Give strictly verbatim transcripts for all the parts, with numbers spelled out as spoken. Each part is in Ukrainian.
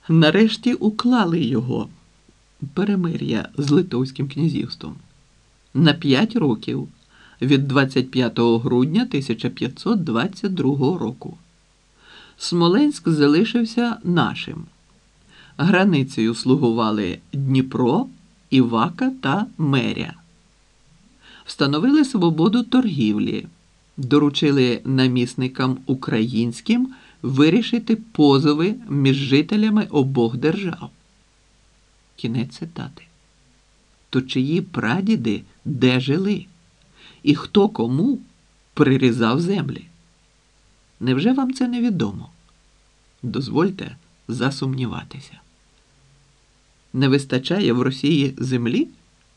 Нарешті уклали його, перемир'я з Литовським князівством, на п'ять років від двадцять п'ятого грудня тисяча п'ятсот двадцять другого року. Смоленськ залишився нашим. Границею слугували Дніпро, Івака та Меря. Встановили свободу торгівлі, доручили намісникам українським вирішити позови між жителями обох держав. Кінець цитати. То чиї прадіди де жили? І хто кому прирізав землі? Невже вам це невідомо? Дозвольте засумніватися. Не вистачає в Росії землі?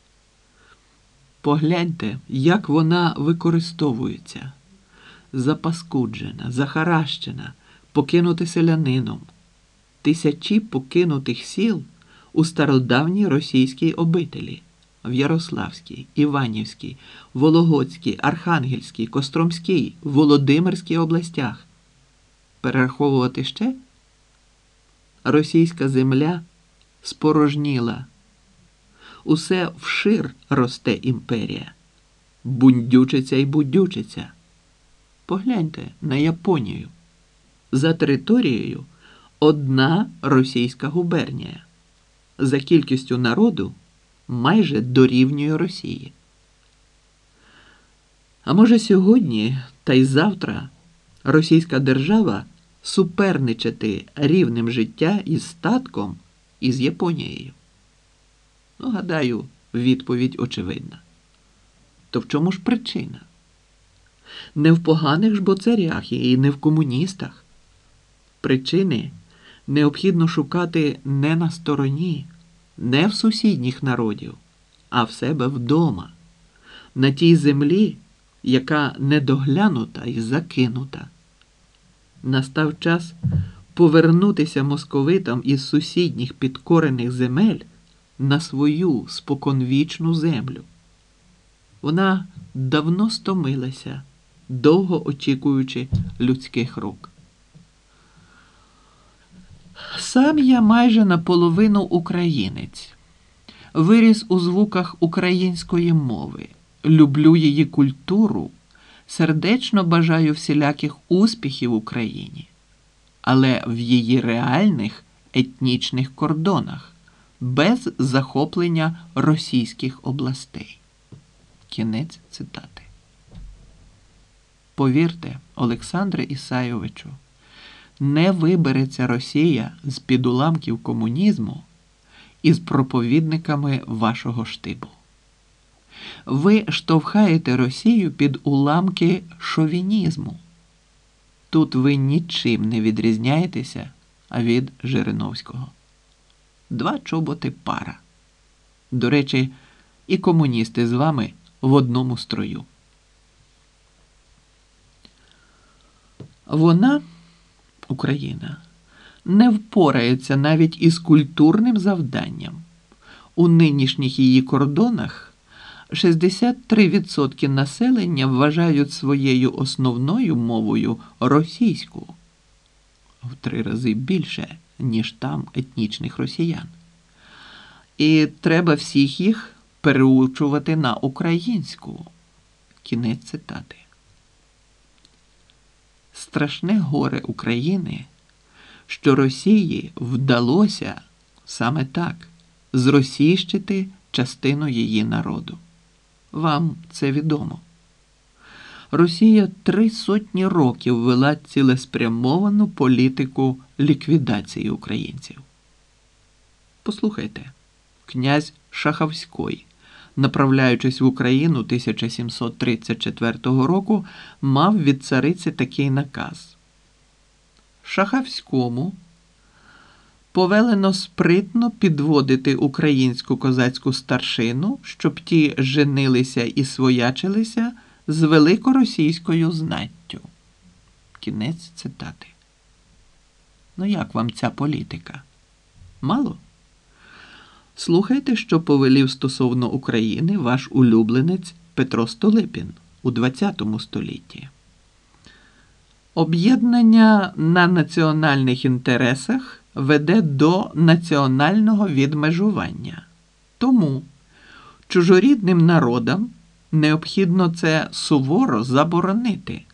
Погляньте, як вона використовується. Запаскуджена, захаращена, покинута селянином. Тисячі покинутих сіл у стародавній російській обителі в Ярославській, Іванівській, Вологодській, Архангельській, Костромській, Володимирській областях. Перераховувати ще? Російська земля спорожніла. Усе вшир росте імперія. Бундючиться і будючиться. Погляньте на Японію. За територією одна російська губернія. За кількістю народу майже дорівнює Росії. А може сьогодні та й завтра російська держава суперничати рівнем життя із статком із Японією? Ну, гадаю, відповідь очевидна. То в чому ж причина? Не в поганих ж бо царях і не в комуністах. Причини необхідно шукати не на стороні, не в сусідніх народів, а в себе вдома, на тій землі, яка недоглянута і закинута. Настав час повернутися московитам із сусідніх підкорених земель на свою споконвічну землю. Вона давно стомилася, довго очікуючи людських рук. Сам я майже наполовину українець. Виріс у звуках української мови, люблю її культуру, сердечно бажаю всіляких успіхів Україні, але в її реальних етнічних кордонах, без захоплення російських областей. Кінець цитати. Повірте, Олександре Ісайовичу, не вибереться Росія з-під уламків комунізму із проповідниками вашого штибу. Ви штовхаєте Росію під уламки шовінізму. Тут ви нічим не відрізняєтеся від Жириновського. Два чоботи пара. До речі, і комуністи з вами в одному строю. Вона, Україна, не впорається навіть із культурним завданням. У нинішніх її кордонах шістдесят три відсотки населення вважають своєю основною мовою російську. В три рази більше, ніж там етнічних росіян. І треба всіх їх переучувати на українську. Кінець цитати. Страшне горе України, що Росії вдалося саме так зросійщити частину її народу. Вам це відомо. Росія три сотні років вела цілеспрямовану політику ліквідації українців. Послухайте, князь Шаховський, направляючись в Україну тисяча сімсот тридцять четвертого року, мав від цариці такий наказ. Шаховському повелено спритно підводити українську козацьку старшину, щоб ті женилися і своячилися з великоросійською знаттю. Кінець цитати. Ну як вам ця політика? Мало? Слухайте, що повелів стосовно України ваш улюбленець Петро Столипін у двадцятому столітті. Об'єднання на національних інтересах веде до національного відмежування. Тому чужорідним народам необхідно це суворо заборонити.